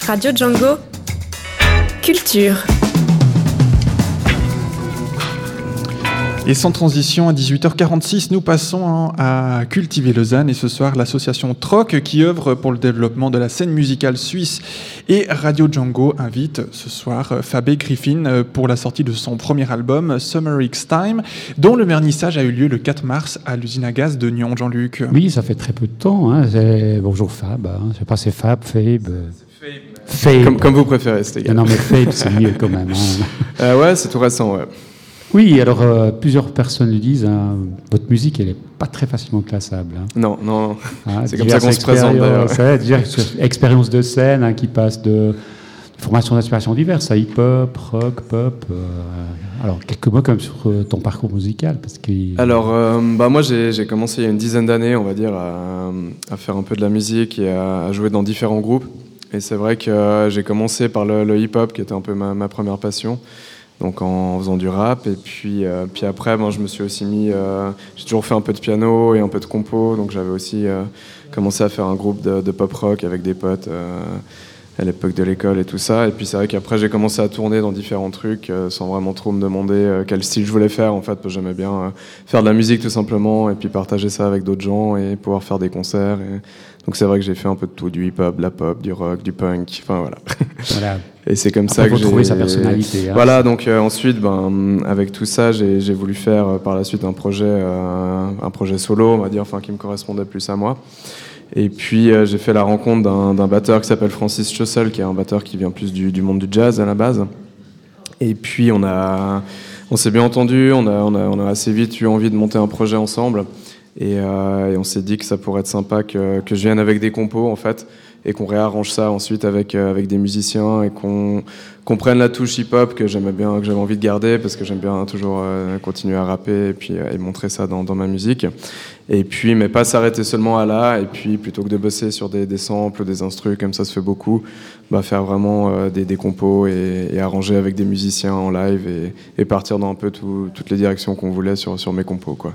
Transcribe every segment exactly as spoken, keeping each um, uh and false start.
Radio Django. Culture. Et sans transition, à dix-huit heures quarante-six, nous passons à Cultiver Lausanne. Et ce soir, l'association Troc, qui œuvre pour le développement de la scène musicale suisse, et Radio Django invite ce soir Fabé Griffin pour la sortie de son premier album, Summer X Time, dont le vernissage a eu lieu le quatre mars à l'usine à gaz de Nyon. Jean-Luc. Oui, ça fait très peu de temps. Hein. C'est... Bonjour Fab. Hein. Je sais pas, c'est Fab, Fabe. Fabe. Comme, comme vous préférez, c'était égal. Non, mais Fabe, c'est mieux quand même. Hein. Euh, ouais, c'est tout récent, ouais. Oui, alors euh, plusieurs personnes le disent, hein, votre musique, elle n'est pas très facilement classable. Hein. Non, non, hein, c'est comme ça qu'on se présente d'ailleurs. C'est dire, expérience de scène hein, qui passe de, de formations d'inspiration diverses à hip-hop, rock, pop. Euh, alors, quelques mots comme sur euh, ton parcours musical parce que... Alors, euh, bah, moi, j'ai, j'ai commencé il y a une dizaine d'années, on va dire, à, à faire un peu de la musique et à, à jouer dans différents groupes. Et c'est vrai que euh, j'ai commencé par le, le hip-hop, qui était un peu ma, ma première passion. Donc en faisant du rap, et puis, euh, puis après, ben, je me suis aussi mis... Euh, j'ai toujours fait un peu de piano et un peu de compo, donc j'avais aussi euh, commencé à faire un groupe de, de pop-rock avec des potes euh, à l'époque de l'école et tout ça. Et puis c'est vrai qu'après, j'ai commencé à tourner dans différents trucs, euh, sans vraiment trop me demander euh, quel style je voulais faire, en fait, parce que j'aimais bien euh, faire de la musique tout simplement, et puis partager ça avec d'autres gens, et pouvoir faire des concerts. Et... Donc c'est vrai que j'ai fait un peu de tout, du hip-hop, de la pop, du rock, du punk, enfin voilà. Voilà. Et c'est comme Après, ça que j'ai trouvé sa personnalité. Hein. Voilà, donc euh, ensuite, ben, avec tout ça, j'ai, j'ai voulu faire euh, par la suite un projet, euh, un projet solo, on va dire, enfin qui me correspondait plus à moi. Et puis euh, j'ai fait la rencontre d'un, d'un batteur qui s'appelle Francis Schossel, qui est un batteur qui vient plus du, du monde du jazz à la base. Et puis on a, on s'est bien entendu, on a, on a, on a assez vite eu envie de monter un projet ensemble. Et, euh, et on s'est dit que ça pourrait être sympa que, que je vienne avec des compos en fait, et qu'on réarrange ça ensuite avec, euh, avec des musiciens, et qu'on, qu'on prenne la touche hip-hop que j'aimais bien, que j'avais envie de garder, parce que j'aime bien toujours euh, continuer à rapper et puis euh, et montrer ça dans, dans ma musique. Et puis, mais pas s'arrêter seulement à là, et puis plutôt que de bosser sur des, des samples, des instrus, comme ça se fait beaucoup, bah faire vraiment euh, des, des compos et, et arranger avec des musiciens en live, et, et partir dans un peu tout, toutes les directions qu'on voulait sur, sur mes compos, quoi.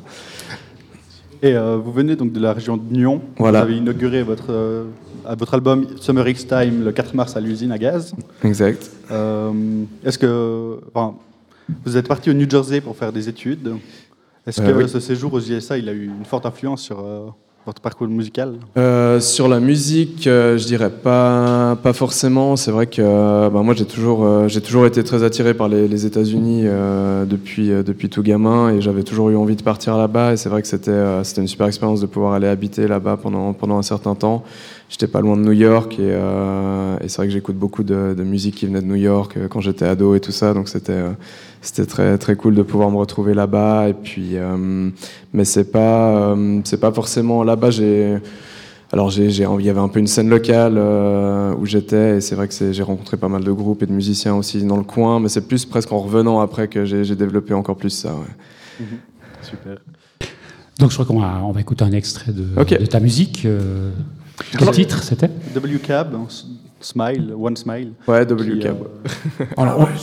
Et euh, vous venez donc de la région de Nyon. Voilà. Vous avez inauguré votre, euh, votre album Summer X Time le quatre mars à l'usine à gaz. Exact. Euh, est-ce que, enfin, vous êtes parti au New Jersey pour faire des études. Est-ce euh, que oui. ce séjour aux U S A, il a eu une forte influence sur euh, votre parcours musical? euh, Sur la musique, euh, je dirais pas, pas forcément. C'est vrai que euh, bah, moi j'ai toujours, euh, j'ai toujours été très attiré par les, les États-Unis euh, depuis, euh, depuis tout gamin, et j'avais toujours eu envie de partir là-bas. Et c'est vrai que c'était, euh, c'était une super expérience de pouvoir aller habiter là-bas pendant, pendant un certain temps. J'étais pas loin de New York, et, euh, et c'est vrai que j'écoute beaucoup de, de musique qui venait de New York euh, quand j'étais ado et tout ça. Donc c'était, euh, c'était très, très cool de pouvoir me retrouver là-bas. Et puis, euh, mais c'est pas, euh, c'est pas forcément là-bas. J'ai, alors j'ai, j'ai, il y avait un peu une scène locale euh, où j'étais, et c'est vrai que c'est, j'ai rencontré pas mal de groupes et de musiciens aussi dans le coin. Mais c'est plus presque en revenant après que j'ai, j'ai développé encore plus ça. Ouais. Mmh. Super. Donc je crois qu'on va, on va écouter un extrait de, okay. de ta musique. Euh, quel Alors, titre c'était? W Cab, Smile, One Smile. Ouais, W Cab. Euh... Alors, on...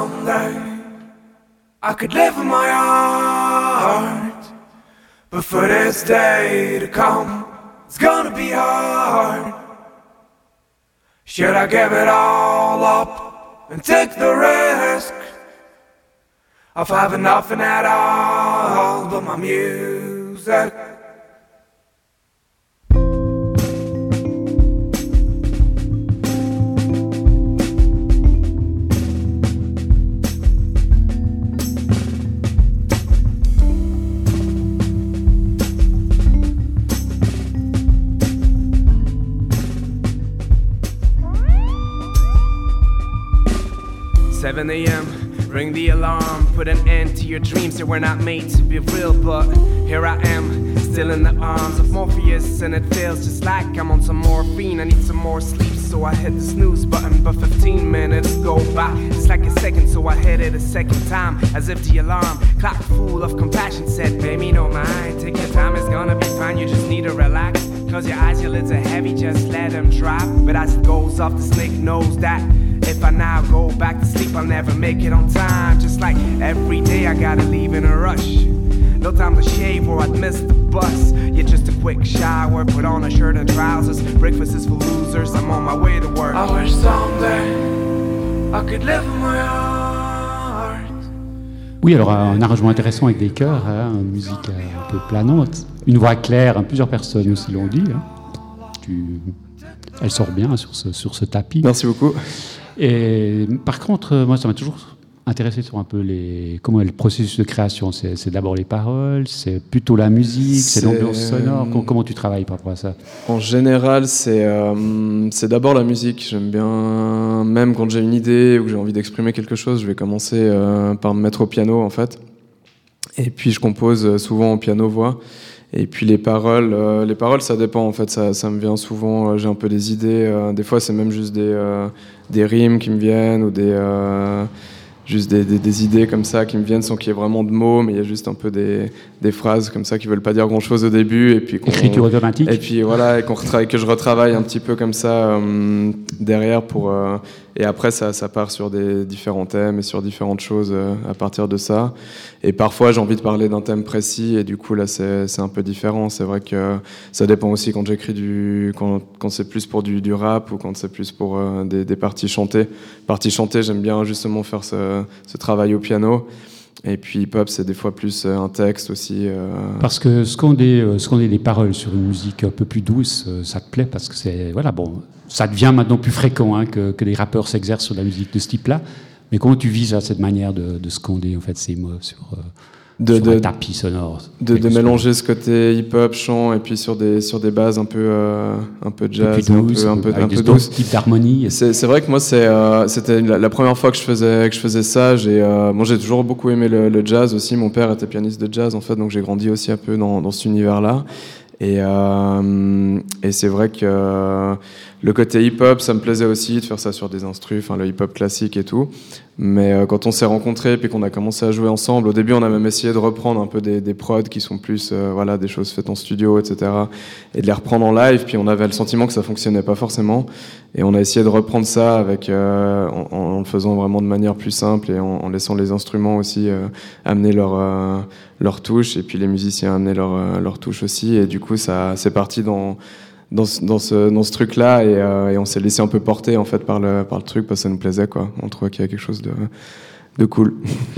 I could live in my heart, but for this day to come, it's gonna be hard. Should I give it all up and take the risk of having nothing at all but my music? seven a.m. Ring the alarm, put an end to your dreams. They were not made to be real, but here I am, still in the arms of Morpheus, and it feels just like I'm on some morphine. I need some more sleep, so I hit the snooze button, but fifteen minutes go by. It's like a second, so I hit it a second time, as if the alarm clock full of compassion said, baby, don't mind, take your time, it's gonna be fine. You just need to relax, close your eyes, your lids are heavy, just let them drop. But as it goes off, the snake knows that if I now go back to sleep, I'll never make it on time. Just like every day I gotta leave in a rush. No time to shave or I'd miss the bus. Yeah, just a quick shower, put on a shirt and trousers. Breakfast is for losers, I'm on my way to work. I wish some I could live in my heart. Oui, alors un arrangement intéressant avec des chœurs, hein, une musique un peu planante, une voix claire, hein, plusieurs personnes aussi l'ont dit. Hein. Tu... Elle sort bien hein, sur, ce, sur ce tapis. Merci beaucoup. Et par contre, moi, ça m'a toujours intéressé sur un peu les, comment est le processus de création. C'est, c'est d'abord les paroles, c'est plutôt la musique, c'est, c'est l'ambiance sonore. Comment, comment tu travailles par rapport à ça? En général, c'est, euh, c'est d'abord la musique. J'aime bien, même quand j'ai une idée ou que j'ai envie d'exprimer quelque chose, je vais commencer euh, par me mettre au piano, en fait. Et puis, je compose souvent au piano-voix. Et puis les paroles, euh, les paroles, ça dépend en fait, ça, ça me vient souvent. Euh, j'ai un peu des idées. Euh, des fois, c'est même juste des euh, des rimes qui me viennent ou des euh, juste des, des, des idées comme ça qui me viennent sans qu'il y ait vraiment de mots, mais il y a juste un peu des des phrases comme ça qui veulent pas dire grand chose au début et puis qu'on, écriture automatique. Et puis voilà, et qu'on retravaille, que je retravaille un petit peu comme ça euh, derrière pour. Euh, Et après, ça, ça part sur des différents thèmes et sur différentes choses euh, à partir de ça. Et parfois, j'ai envie de parler d'un thème précis et du coup, là, c'est, c'est un peu différent. C'est vrai que ça dépend aussi quand j'écris du, quand, quand c'est plus pour du, du rap ou quand c'est plus pour euh, des, des parties chantées. Parties chantées, j'aime bien justement faire ce, ce travail au piano. Et puis hip-hop, c'est des fois plus un texte aussi. Euh... Parce que scander, euh, scander des paroles sur une musique un peu plus douce, euh, ça te plaît parce que c'est, voilà, bon, ça devient maintenant plus fréquent hein, que, que les rappeurs s'exercent sur la musique de ce type-là. Mais comment tu vises à cette manière de, de scander en fait ces mots sur, euh, de, sur de, un tapis sonore? De, de mélanger ce côté hip-hop, chant, et puis sur des sur des bases un peu euh, un peu jazz, un peu douce, un peu avec un peu, des un peu douce. types d'harmonie. C'est, c'est vrai que moi c'est euh, c'était la, la première fois que je faisais que je faisais ça. J'ai euh, moi j'ai toujours beaucoup aimé le, le jazz aussi. Mon père était pianiste de jazz en fait, donc j'ai grandi aussi un peu dans dans cet univers-là. Et euh, et c'est vrai que euh, le côté hip-hop, ça me plaisait aussi de faire ça sur des instrus, enfin le hip-hop classique et tout. Mais euh, quand on s'est rencontrés puis qu'on a commencé à jouer ensemble, au début on a même essayé de reprendre un peu des, des prods qui sont plus euh, voilà des choses faites en studio, et cetera. Et de les reprendre en live. Puis on avait le sentiment que ça fonctionnait pas forcément. Et on a essayé de reprendre ça avec euh, en, en le faisant vraiment de manière plus simple et en, en laissant les instruments aussi euh, amener leur euh, leur touche et puis les musiciens amener leur euh, leur touche aussi. Et du coup ça c'est parti dans dans ce, dans ce, dans ce truc-là et, euh, et on s'est laissé un peu porter en fait par le, par le truc parce que ça nous plaisait quoi. On trouvait qu'il y a quelque chose de, de cool.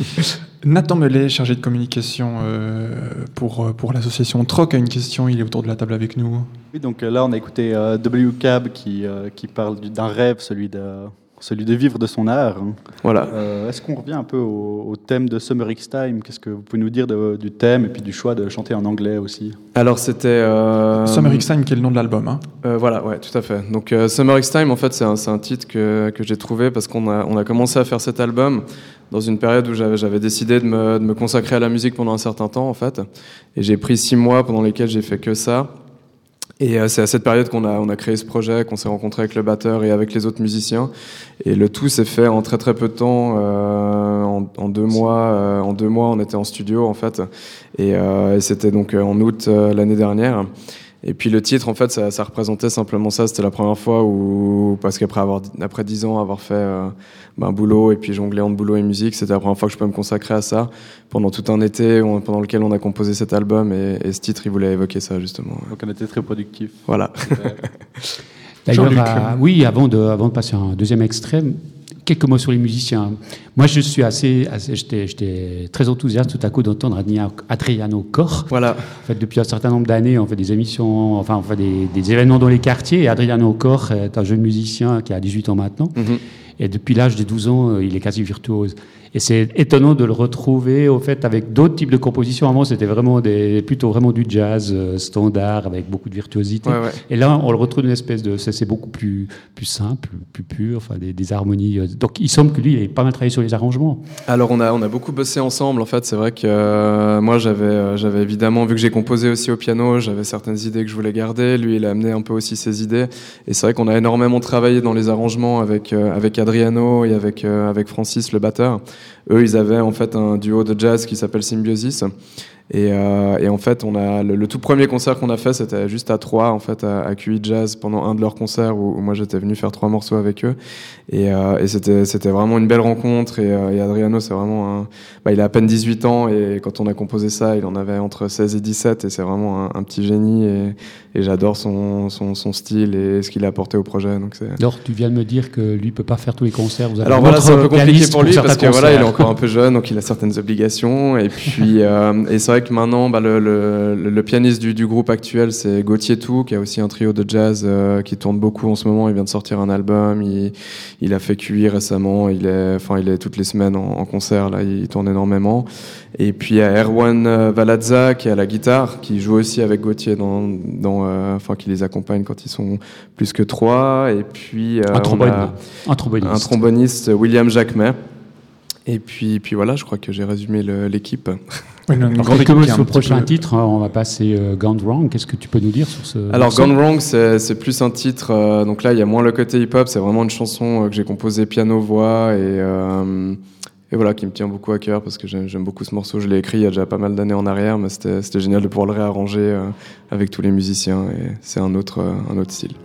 Nathan Mellet, chargé de communication euh, pour, pour l'association Troc, a une question, il est autour de la table avec nous. Oui, donc là on a écouté euh, W Cab qui, euh, qui parle d'un rêve, celui de, celui de vivre de son art. Voilà. Euh, est-ce qu'on revient un peu au, au thème de Summer X-Time? Qu'est-ce que vous pouvez nous dire de, du thème et puis du choix de chanter en anglais aussi? Alors c'était... Euh, Summer X-Time qui est le nom de l'album. Hein. Euh, voilà, ouais, tout à fait. Donc euh, Summer X-Time, en fait, c'est un, c'est un titre que, que j'ai trouvé parce qu'on a, on a commencé à faire cet album dans une période où j'avais, j'avais décidé de me, de me consacrer à la musique pendant un certain temps, en fait. Et j'ai pris six mois pendant lesquels j'ai fait que ça. Et euh, c'est à cette période qu'on a, on a créé ce projet, qu'on s'est rencontré avec le batteur et avec les autres musiciens. Et le tout s'est fait en très très peu de temps, euh, en, en deux mois. Euh, en deux mois, on était en studio en fait. Et, euh, et c'était donc en août euh, l'année dernière. Et puis le titre, en fait, ça, ça représentait simplement ça. C'était la première fois où, parce qu'après avoir, après dix ans, avoir fait euh, ben, boulot et puis jongler entre boulot et musique, c'était la première fois que je peux me consacrer à ça pendant tout un été, on, pendant lequel on a composé cet album. Et, et ce titre, il voulait évoquer ça justement. Donc on était très productif. Voilà. D'ailleurs, à, oui, avant de, avant de passer à un deuxième extrait, quelques mots sur les musiciens. Moi, je suis assez, assez j'étais, j'étais très enthousiaste tout à coup d'entendre Adriano Cor. Voilà. En fait, depuis un certain nombre d'années, on fait des émissions, enfin, on fait des, des événements dans les quartiers. Et Adriano Cor est un jeune musicien qui a dix-huit ans maintenant. Mm-hmm. Et depuis l'âge de douze ans, il est quasi virtuose. Et c'est étonnant de le retrouver, au fait, avec d'autres types de compositions. Avant, c'était vraiment des, plutôt vraiment du jazz euh, standard, avec beaucoup de virtuosité. Ouais, ouais. Et là, on le retrouve une espèce de... C'est, c'est beaucoup plus, plus simple, plus pur, enfin, des, des harmonies. Donc, il semble que lui, il ait pas mal travaillé sur les arrangements. Alors, on a, on a beaucoup bossé ensemble, en fait. C'est vrai que euh, moi, j'avais, euh, j'avais évidemment, vu que j'ai composé aussi au piano, j'avais certaines idées que je voulais garder. Lui, il a amené un peu aussi ses idées. Et c'est vrai qu'on a énormément travaillé dans les arrangements avec, euh, avec Adriano et avec, euh, avec Francis, le batteur. Eux, ils avaient en fait un duo de jazz qui s'appelle Symbiosis. Et, euh, et en fait, on a le, le tout premier concert qu'on a fait, c'était juste à Troyes, en fait, à, à Q I Jazz, pendant un de leurs concerts où, où moi j'étais venu faire trois morceaux avec eux. Et, euh, et c'était, c'était vraiment une belle rencontre. Et, euh, et Adriano, c'est vraiment un, bah, il a à peine dix-huit ans, et quand on a composé ça, il en avait entre seize et dix-sept, et c'est vraiment un, un petit génie. Et, et j'adore son, son, son style et ce qu'il a apporté au projet. Donc c'est... Alors, tu viens de me dire que lui peut pas faire tous les concerts. Vous avez Alors voilà, c'est un peu compliqué pour lui pour parce que concerts. voilà, il est encore un peu jeune, donc il a certaines obligations. Et puis, euh, et c'est vrai que maintenant, bah, le, le, le pianiste du, du groupe actuel, c'est Gauthier Tout, qui a aussi un trio de jazz euh, qui tourne beaucoup en ce moment. Il vient de sortir un album. Il, il a fait Q I récemment. Il est, enfin, il est toutes les semaines en, en concert. Là, il tourne énormément. Et puis il y a Erwan Valadza qui est à la guitare, qui joue aussi avec Gauthier dans, dans, euh, enfin, qui les accompagne quand ils sont plus que trois. Et puis euh, un, trombone, on a un tromboniste, un tromboniste, William Jacquemet. Et puis, puis voilà, je crois que j'ai résumé le, l'équipe. Oui, une Alors, grande quelques mots équipe, sur le un prochain peu... titre, hein, on va passer euh, Gone Wrong. Qu'est-ce que tu peux nous dire sur ce Alors morceau? Gone Wrong, c'est, c'est plus un titre, euh, donc là il y a moins le côté hip-hop, c'est vraiment une chanson euh, que j'ai composée piano-voix et, euh, et voilà, qui me tient beaucoup à cœur parce que j'aime, j'aime beaucoup ce morceau. Je l'ai écrit il y a déjà pas mal d'années en arrière, mais c'était, c'était génial de pouvoir le réarranger euh, avec tous les musiciens, et c'est un autre, euh, un autre style.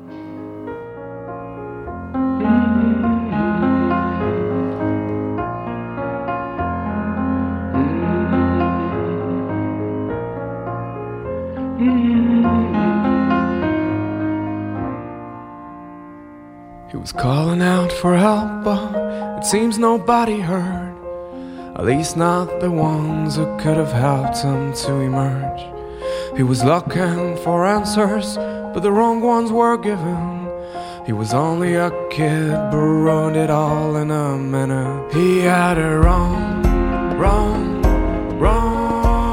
He was calling out for help, but it seems nobody heard. At least not the ones who could have helped him to emerge. He was looking for answers, but the wrong ones were given. He was only a kid, but ruined it all in a minute. He had it wrong, wrong, wrong.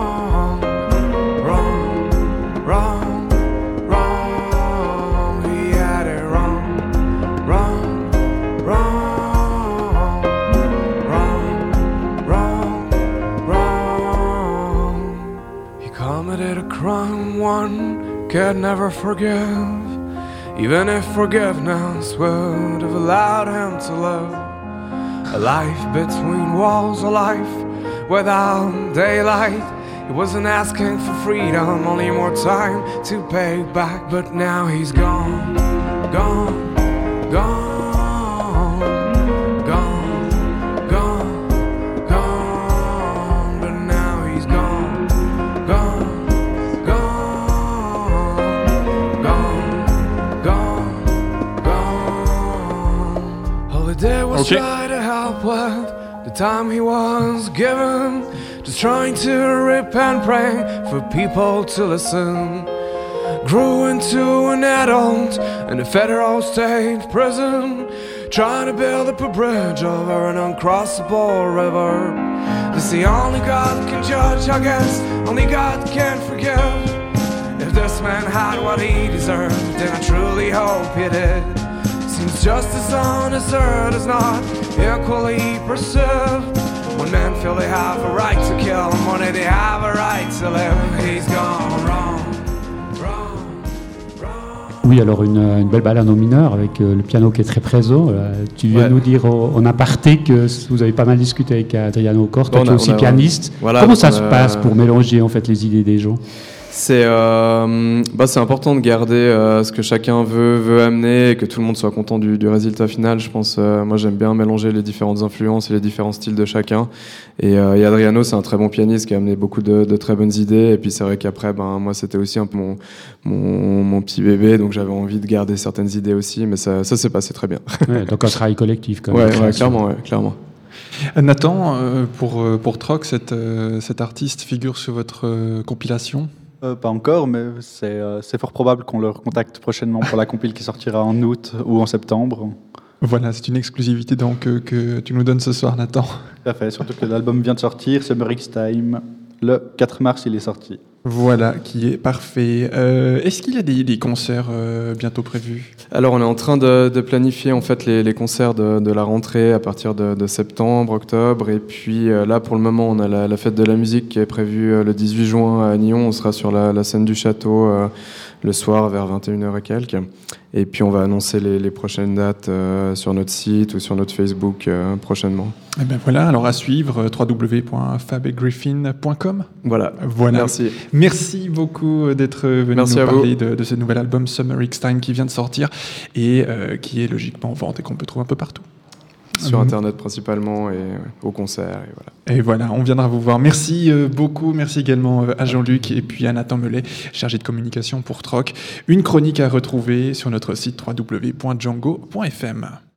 Crime one could never forgive, even if forgiveness would have allowed him to live a life between walls, a life without daylight. He wasn't asking for freedom, only more time to pay back. But now he's gone, gone, gone. Okay. Try to help with the time he was given, just trying to rip and pray for people to listen. Grew into an adult in a federal state prison, trying to build up a bridge over an uncrossable river. This the only God can judge, I guess, only God can forgive. If this man had what he deserved, then I truly hope he did. Seems justice on this earth is not equally perceived. When men feel they have a right to kill, and when they have a right to live, he's gone wrong, wrong, wrong. Oui, alors une, une belle balade en mineur avec euh, le piano qui est très présent. Euh, tu viens Ouais. nous dire au- en aparté que vous avez pas mal discuté avec Adriano Corr, toi Bon, tu on es a- aussi on a- pianiste. voilà, Comment donc ça on se a- passe pour mélanger en fait les idées des gens? C'est, euh, bah, c'est important de garder euh, ce que chacun veut, veut amener et que tout le monde soit content du, du résultat final. Je pense, euh, moi j'aime bien mélanger les différentes influences et les différents styles de chacun. Et, euh, et Adriano, c'est un très bon pianiste qui a amené beaucoup de, de très bonnes idées. Et puis c'est vrai qu'après, ben, moi c'était aussi un peu mon, mon, mon petit bébé, donc j'avais envie de garder certaines idées aussi. Mais ça, ça s'est passé très bien. Ouais, donc un travail collectif quand Ouais, même. ouais, clairement, ouais, clairement. Nathan, euh, pour, euh, pour Troc, cette, euh, cet artiste figure sur votre euh, compilation? Euh, pas encore, mais c'est, euh, c'est fort probable qu'on le recontacte prochainement pour la compile qui sortira en août ou en septembre. Voilà, c'est une exclusivité donc euh, que tu nous donnes ce soir, Nathan. Tout à fait, surtout que l'album vient de sortir, Summer X-Time. Le quatre mars, il est sorti. Voilà, qui est parfait. Euh, est-ce qu'il y a des, des concerts euh, bientôt prévus? Alors on est en train de, de planifier en fait les, les concerts de, de la rentrée à partir de, de septembre, octobre, et puis euh, là pour le moment on a la, la fête de la musique qui est prévue euh, le dix-huit juin à Nyon. On sera sur la, la scène du château euh, le soir vers vingt et une heures et quelques. Et puis on va annoncer les, les prochaines dates euh, sur notre site ou sur notre Facebook euh, prochainement. Et ben voilà, alors à suivre, w w w point fab et griffin point com. Voilà. Voilà. Merci. Merci beaucoup d'être venu Merci nous à parler vous. de, de ce nouvel album Summer X-Time qui vient de sortir et euh, qui est logiquement en vente et qu'on peut trouver un peu partout. Sur Mmh. Internet principalement et ouais, au concert. Et voilà. Et voilà, on viendra vous voir. Merci euh, beaucoup. Merci également euh, à Jean-Luc et puis à Nathan Melet, chargé de communication pour Troc. Une chronique à retrouver sur notre site w w w point django point f m.